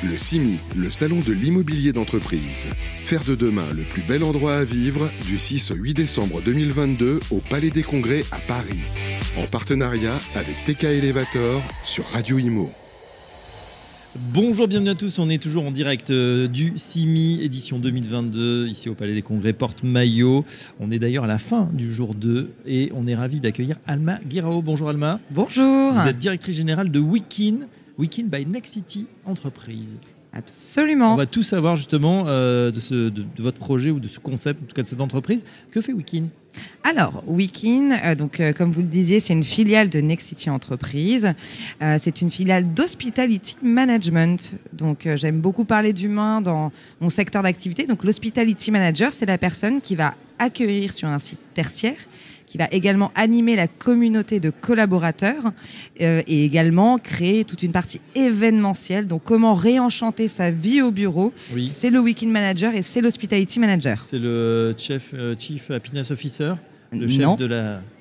Le CIMI, le salon de l'immobilier d'entreprise. Faire de demain le plus bel endroit à vivre du 6 au 8 décembre 2022 au Palais des Congrès à Paris. En partenariat avec TK Elevator sur Radio Imo. Bonjour, bienvenue à tous, on est toujours en direct du CIMI, édition 2022, ici au Palais des Congrès, Porte-Maillot. On est d'ailleurs à la fin du jour 2 et on est ravis d'accueillir Alma Guirao. Bonjour Alma. Bonjour. Vous êtes directrice générale de Weekin by Nexity Entreprise. Absolument. On va tout savoir justement de votre projet ou de ce concept, en tout cas de cette entreprise. Que fait Weekin ? Alors, Weekin, comme vous le disiez, c'est une filiale de Nexity Entreprise. C'est une filiale d'Hospitality Management. Donc, j'aime beaucoup parler d'humain dans mon secteur d'activité. Donc, l'Hospitality Manager, c'est la personne qui va accueillir sur un site tertiaire, qui va également animer la communauté de collaborateurs et également créer toute une partie événementielle. Donc, comment réenchanter sa vie au bureau, oui. C'est le Weekin Manager et c'est l'Hospitality Manager. C'est le Chief Happiness Officer, le chef de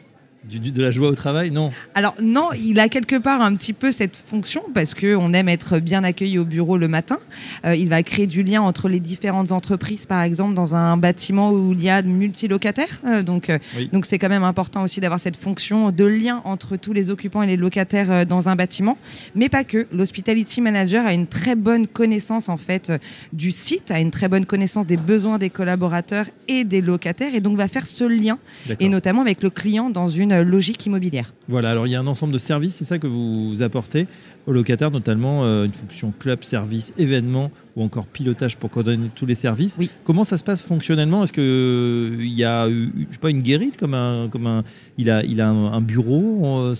la joie au travail, non ? Alors non, il a quelque part un petit peu cette fonction parce qu'on aime être bien accueilli au bureau le matin. Il va créer du lien entre les différentes entreprises, par exemple dans un bâtiment où il y a de multilocataires. Donc c'est quand même important aussi d'avoir cette fonction de lien entre tous les occupants et les locataires dans un bâtiment. Mais pas que. L'Hospitality Manager a une très bonne connaissance en fait du site, a une très bonne connaissance des besoins des collaborateurs et des locataires et donc va faire ce lien. D'accord. Et notamment avec le client dans une logique immobilière. Voilà, alors il y a un ensemble de services, c'est ça que vous apportez aux locataires, notamment une fonction club, service, événement ou encore pilotage pour coordonner tous les services. Oui. Comment ça se passe fonctionnellement ? Est-ce qu'il y a une guérite il a un bureau,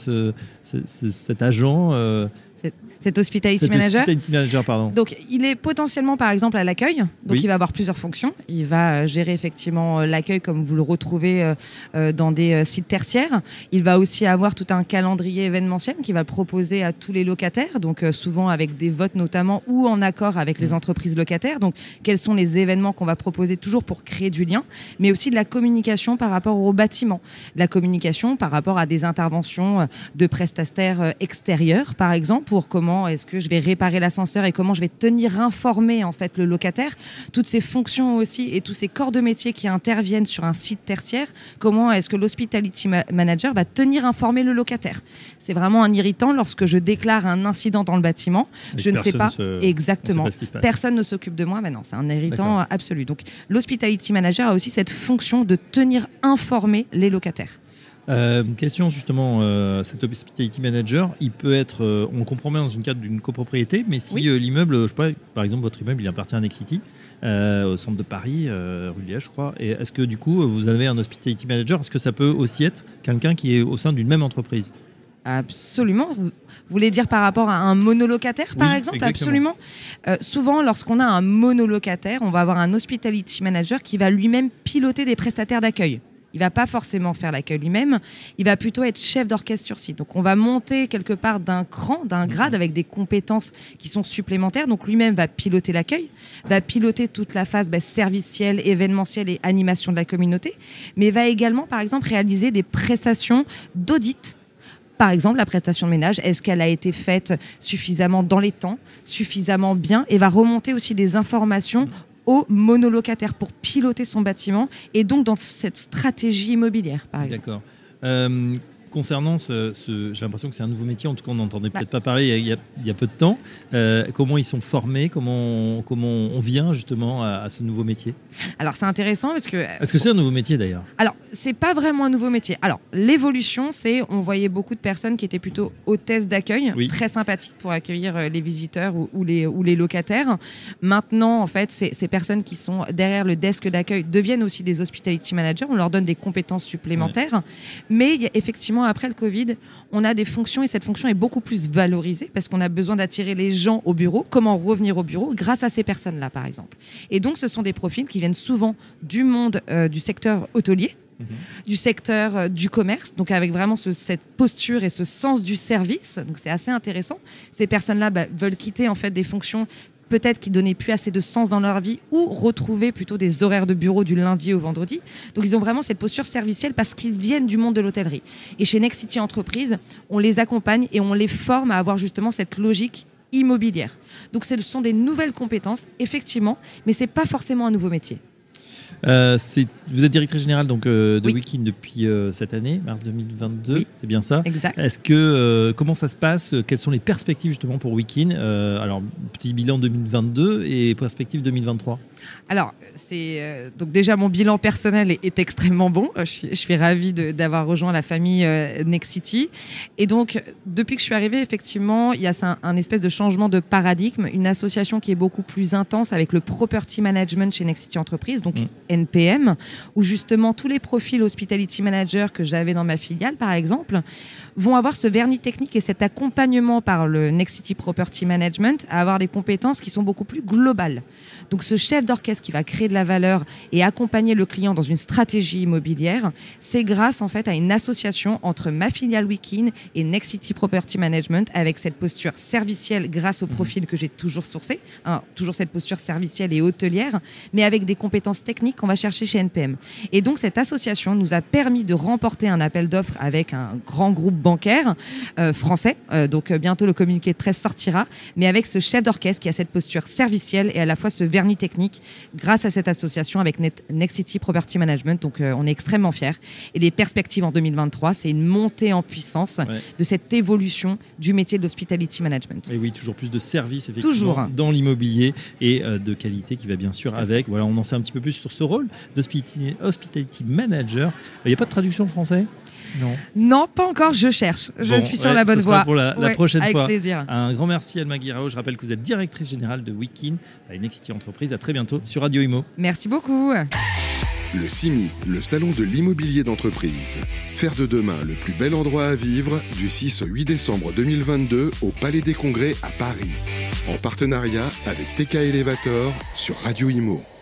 cet agent Cet Hospitality Manager. Pardon. Donc, il est potentiellement, par exemple, à l'accueil. Donc, il va avoir plusieurs fonctions. Il va gérer effectivement l'accueil comme vous le retrouvez dans des sites tertiaires. Il va aussi avoir tout un calendrier événementiel qu'il va proposer à tous les locataires. Donc, souvent avec des votes notamment ou en accord avec les entreprises locataires. Donc, quels sont les événements qu'on va proposer toujours pour créer du lien, mais aussi de la communication par rapport au bâtiment. De la communication par rapport à des interventions de prestataires extérieurs, par exemple, pour comment est-ce que je vais réparer l'ascenseur et comment je vais tenir informé en fait le locataire, toutes ces fonctions aussi et tous ces corps de métier qui interviennent sur un site tertiaire, comment est-ce que l'Hospitality Manager va tenir informé le locataire. C'est vraiment un irritant lorsque je déclare un incident dans le bâtiment, je ne sais pas exactement, personne ne s'occupe de moi, mais non, c'est un irritant absolu. Donc l'Hospitality Manager a aussi cette fonction de tenir informé les locataires. Question justement, cet Hospitality Manager, il peut être, on le comprend bien dans une cadre d'une copropriété, mais si l'immeuble, je sais pas, par exemple votre immeuble, il appartient à Nexity, au centre de Paris, rue Liège, je crois, et est-ce que du coup vous avez un Hospitality Manager, est-ce que ça peut aussi être quelqu'un qui est au sein d'une même entreprise ? Absolument. Vous voulez dire par rapport à un monolocataire, par exemple ? Exactement. Absolument. Souvent, lorsqu'on a un monolocataire, on va avoir un Hospitality Manager qui va lui-même piloter des prestataires d'accueil. Il va pas forcément faire l'accueil lui-même, il va plutôt être chef d'orchestre sur site. Donc on va monter quelque part d'un cran, d'un grade avec des compétences qui sont supplémentaires. Donc lui-même va piloter l'accueil, va piloter toute la phase servicielle, événementielle et animation de la communauté, mais va également par exemple réaliser des prestations d'audit. Par exemple, la prestation de ménage, est-ce qu'elle a été faite suffisamment dans les temps, suffisamment bien, et va remonter aussi des informations aux monolocataires pour piloter son bâtiment et donc dans cette stratégie immobilière, par exemple. D'accord. Concernant j'ai l'impression que c'est un nouveau métier, en tout cas on n'entendait peut-être pas parler il y a peu de temps. Comment ils sont formés, comment on vient justement à ce nouveau métier ? Alors c'est intéressant parce que... Est-ce que c'est un nouveau métier d'ailleurs ? Alors c'est pas vraiment un nouveau métier. Alors l'évolution, on voyait beaucoup de personnes qui étaient plutôt hôtesses d'accueil, très sympathiques pour accueillir les visiteurs ou les locataires. Maintenant en fait ces personnes qui sont derrière le desk d'accueil deviennent aussi des Hospitality Managers, on leur donne des compétences supplémentaires, mais il y a effectivement après le Covid, on a des fonctions et cette fonction est beaucoup plus valorisée parce qu'on a besoin d'attirer les gens au bureau. Comment revenir au bureau grâce à ces personnes-là, par exemple. Et donc, ce sont des profils qui viennent souvent du monde du secteur hôtelier, du secteur du commerce, donc avec vraiment cette posture et ce sens du service. Donc, c'est assez intéressant. Ces personnes-là veulent quitter en fait des fonctions peut-être qui donnaient plus assez de sens dans leur vie ou retrouver plutôt des horaires de bureau du lundi au vendredi. Donc, ils ont vraiment cette posture servicielle parce qu'ils viennent du monde de l'hôtellerie. Et chez Nexity Entreprise, on les accompagne et on les forme à avoir justement cette logique immobilière. Donc ce sont des nouvelles compétences, effectivement, mais ce n'est pas forcément un nouveau métier. Vous êtes directrice générale donc, de Oui. WeKin depuis cette année, mars 2022, Oui. c'est bien ça. Exact. Est-ce que, comment ça se passe? Quelles sont les perspectives justement pour WeKin? Alors, petit bilan 2022 et perspective 2023. Alors, donc déjà mon bilan personnel est extrêmement bon. Je suis ravie d'avoir rejoint la famille Nexity. Et donc, depuis que je suis arrivée, effectivement, il y a un espèce de changement de paradigme, une association qui est beaucoup plus intense avec le property management chez Nexity Entreprises, donc NPM, où justement tous les profils hospitality manager que j'avais dans ma filiale, par exemple, vont avoir ce vernis technique et cet accompagnement par le Nexity Property Management à avoir des compétences qui sont beaucoup plus globales. Donc ce chef d'orchestre qui va créer de la valeur et accompagner le client dans une stratégie immobilière, c'est grâce en fait à une association entre ma filiale WeKin et Nexity Property Management avec cette posture servicielle grâce au profil que j'ai toujours sourcé, toujours cette posture servicielle et hôtelière, mais avec des compétences techniques qu'on va chercher chez NPM. Et donc cette association nous a permis de remporter un appel d'offres avec un grand groupe bancaire français, donc bientôt le communiqué de presse sortira, mais avec ce chef d'orchestre qui a cette posture servicielle et à la fois ce vernis technique grâce à cette association avec Nexity Property Management. Donc on est extrêmement fiers. Et les perspectives en 2023, c'est une montée en puissance de cette évolution du métier de l'hospitality management. Et oui, toujours plus de services effectivement dans l'immobilier et de qualité qui va bien sûr avec. Voilà, on en sait un petit peu plus sur ce rôle d'hospitality manager. Il n'y a pas de traduction en français? Non, pas encore, je cherche. Je suis sur la bonne voie. Pour la prochaine fois. Avec plaisir. Un grand merci Alma Guirao. Je rappelle que vous êtes directrice générale de WeKin à Nexity Entreprises. À très bientôt sur Radio Imo. Merci beaucoup. Le CIMI, le salon de l'immobilier d'entreprise. Faire de demain le plus bel endroit à vivre du 6 au 8 décembre 2022 au Palais des Congrès à Paris. En partenariat avec TK Elevator sur Radio Imo.